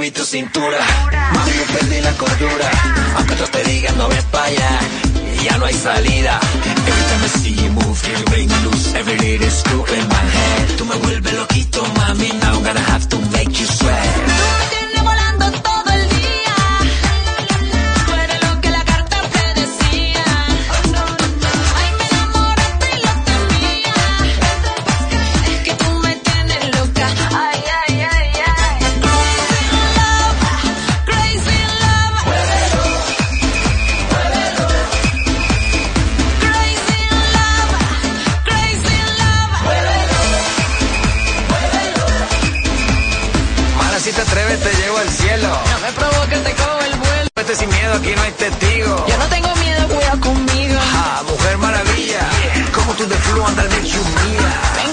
vi tu cintura. Mami, yo perdí la cordura. Aunque otros te digan no ves pa' allá, ya no hay salida. Every time I see you move, you break me loose. Every little screw in my head. Tú me vuelves loquito, mami. Now I'm gonna have to make you sweat. Tú me tienes volando todo el día. Tú eres lo que la carta predecía. Ay, me enamoraste y lo temía. Es que tú me tienes loca. Ay, ay, ay, ay. Crazy in love, crazy in love. Crazy in love, crazy in love. Mala, si te atreves te llevo al cielo. No me provoques, te cojo el vuelo. Vete sin miedo, aquí no hay testigo. Yo no tengo miedo, cuida conmigo. Ah, mujer maravilla. Como tú de flu, anda de you mía.